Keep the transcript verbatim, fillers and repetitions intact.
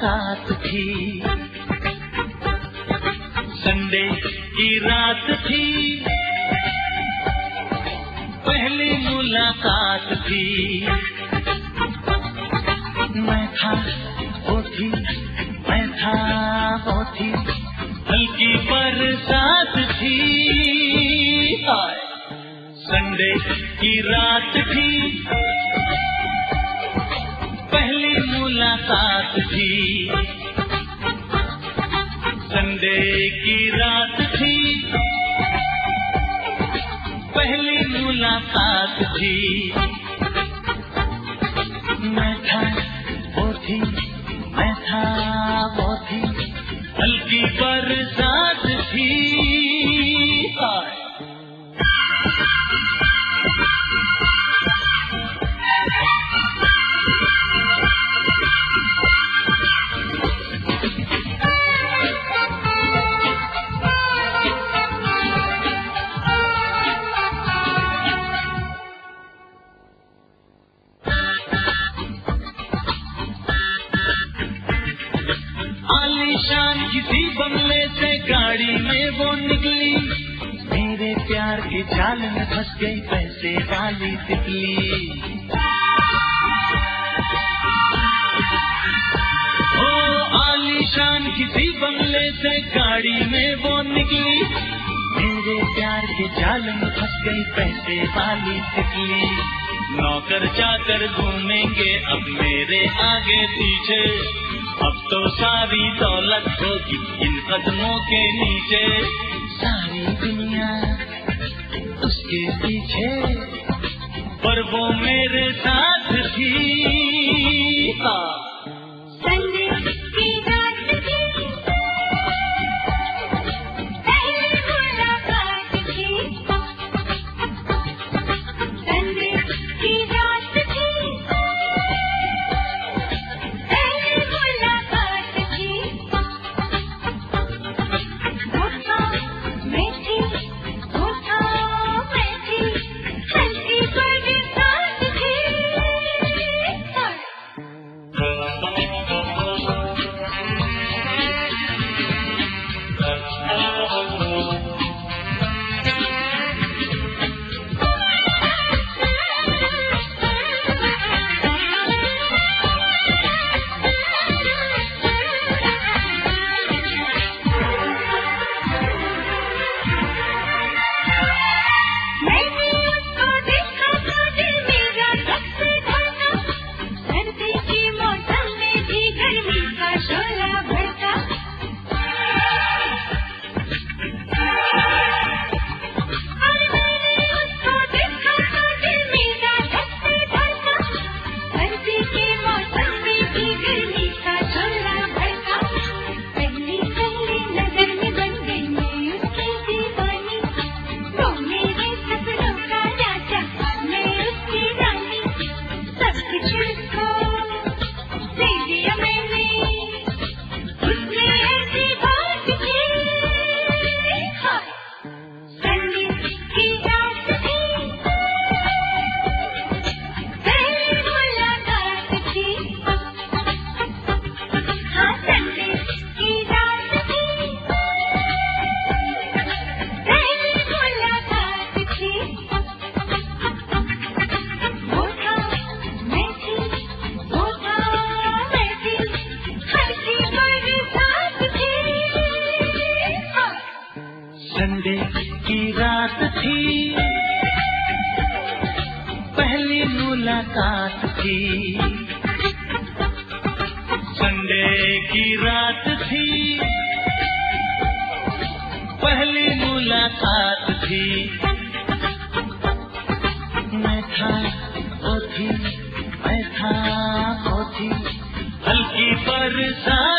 मुलाकात थी, संडे की रात थी, पहली मुलाकात थी। मैं था वो थी, मैं था वो थी, हल्की बरसात थी। संडे की रात थी, पहली मुलाकात थी, संडे की रात थी, पहली मुलाकात थी। मैं था वो थी, मैं था वो थी, हल्की बरसात थी। आलीशान किसी बंगले से गाड़ी में वो निकली, मेरे प्यार के जाल में फंस गई पैसे वाली तितली। ओ आलीशान किसी बंगले से गाड़ी में वो निकली, मेरे प्यार के जाल में फंस गई पैसे वाली तितली। नौकर चाकर घूमेंगे अब मेरे आगे पीछे, अब तो सारी दौलत होगी इन कदमों के नीचे। सारी दुनिया उसके पीछे, पर वो मेरे साथ थी। संडे की रात थी, पहली मुलाकात थी, संडे की रात थी, पहली मुलाकात थी। वो था मैं थी, वो था मैं थी, हल्की बरसात थी। मैंने उसको देखा तो दिल मेरा धक से धड़का, सर्दी के मौसम में भी गर्मी का शोला भड़का। और मैंने उसको देखा तो दिल मेरा धक से धड़का, सर्दी के मौसम में भी गर्मी का शोला भड़का। पहली पहली नजर में बन गई मैं उसकी दीवानी, वो मेरे सपनों का राजा, मैं उसकी रानी। सब कुछ उसको दे दिया मैंने, उसने ऐसी बात की। हाँ, संडे की रात थी, पहली मुलाकात थी। हाँ, संडे की रात थी, पहली मुलाकात थी। वो था मैं थी, वो था मैं थी, हल्की बरसात थी। संडे की रात थी, पहली मुलाकात थी, संडे की रात थी, पहली मुलाकात थी। मैं था वो थी, मैं था वो थी, हल्की बरसात